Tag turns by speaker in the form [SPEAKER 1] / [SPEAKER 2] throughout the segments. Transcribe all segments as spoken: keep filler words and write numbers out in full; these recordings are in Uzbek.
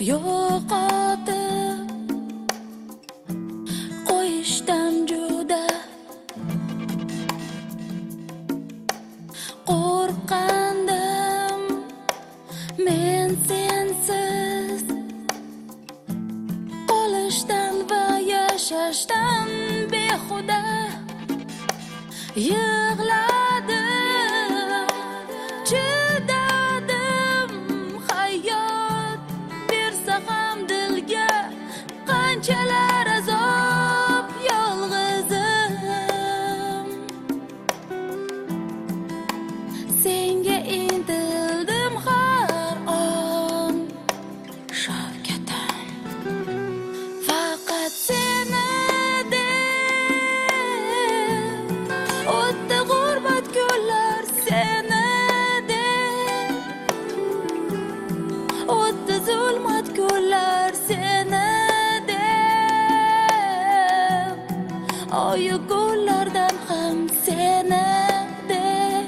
[SPEAKER 1] yo'qotib qo'yishdan juda qo'rqqandim men sensiz qolishdan va yashashdan behuda yig'ladim, chidadim, hayot bersa ham dilga qanchalar azob yolg'izim. Senga intildim har on shavkatim, faqat seni o'tdi g'urbat kunlar, seni deb o'tdi zulmat kunlar, seni deb oyu kunlardan ham seni deb.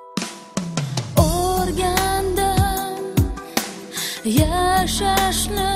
[SPEAKER 1] O'rgandim yashashni